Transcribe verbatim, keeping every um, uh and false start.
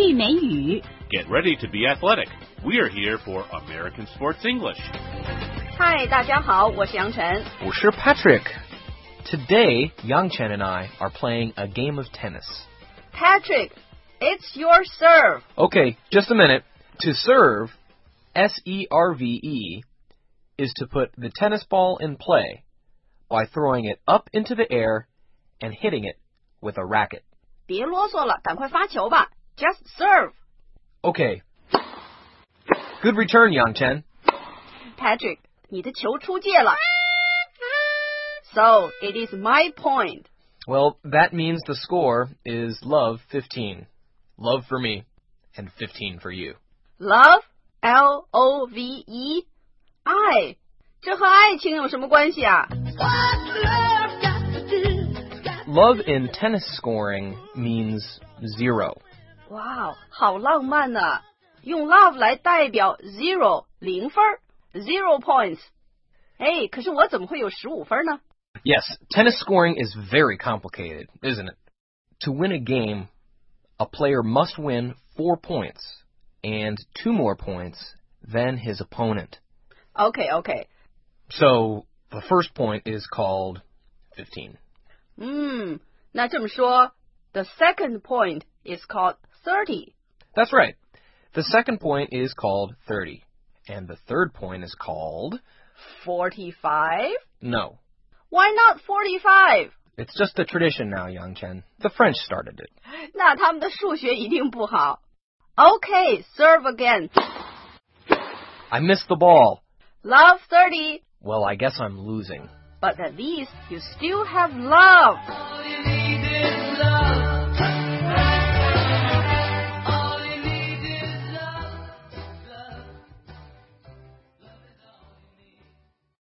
句美语。 Get ready to be athletic. We are here for American Sports English. 嗨，大家好，我是杨晨。 我是 Patrick. Today, Yang Chen and I are playing a game of tennis. Patrick, it's your serve. Okay, just a minute. To serve, S E R V E, is to put the tennis ball in play by throwing it up into the air and hitting it with a racket. 别啰嗦了，赶快发球吧。Just serve. Okay. Good return, Yang Chen. Patrick, 你的球出界了。So, it is my point. Well, that means the score is love fifteen. Love for me, and fifteen for you. Love? L O V E? 爱？这和爱情有什么关系啊？ Love in tennis scoring means zero. 哇，好浪漫啊！用 love 来代表 zero 零分 zero points。哎，可是我怎么会有十五分呢？ Yes, tennis scoring is very complicated, isn't it? To win a game, a player must win four points and two more points than his opponent. Okay, okay. So, the first point is called fifteen. 嗯，那这么说 the second point is called thirty. That's right. The second point is called thirty. And the third point is called... forty-five? No. Why not forty-five? It's just a tradition now, Yang Chen. The French started it. 那他们的数学一定不好。Okay, serve again. I missed the ball. Love thirty. Well, I guess I'm losing. But at least you still have love. All you need is love.